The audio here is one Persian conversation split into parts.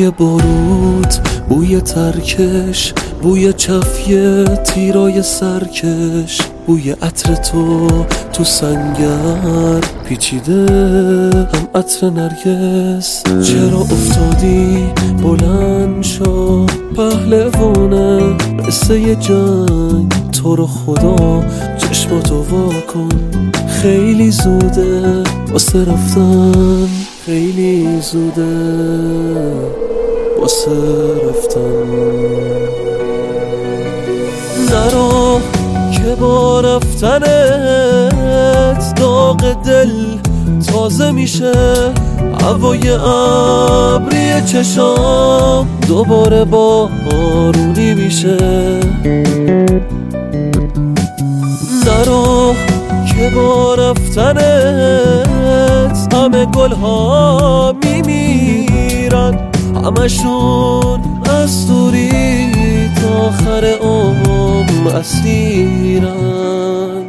بوی بارود، بوی ترکش، بوی چفیه تیرای سرکش، بوی عطر تو سنگر پیچیده هم عطر نرگس. چرا افتادی بلند شو پهلوانه قصه جنگ، تو رو خدا چشماتو وا کن، خیلی زوده واسه رفتن، خیلی زوده واسه رفتن. نرو که با رفتنت داغ دل تازه میشه، هوای ابری چشام دوباره بارونی میشه. نرو که با رفتنت همه گلها میمیرن، همشون از دوری تا آخر عمر اسیرن.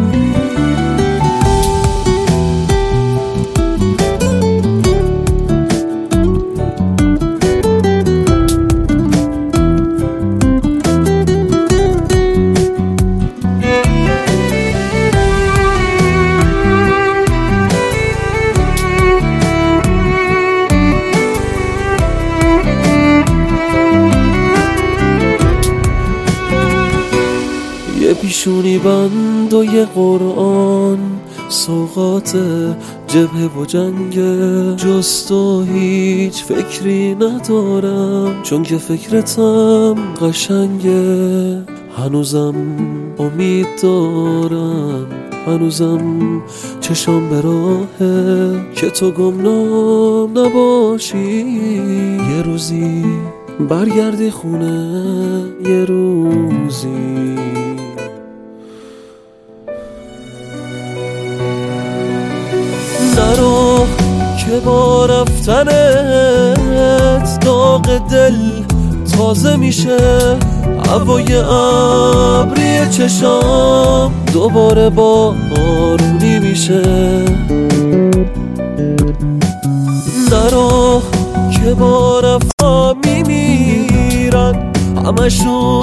یه پیشونی بند و یه قرآن، سوغات جبهه و جنگه، جز تو هیچ فکری ندارم، چون که فکرتم قشنگه. هنوزم امید دارم، هنوزم چشم به راهه که تو گمنام نباشی، یه روزی برگردی خونه، یه روزی. نرو که با رفتنت داغ دل تازه میشه، هوای ابری چشام دوباره بارونی میشه. نرو که با رفتن میمیرن همشون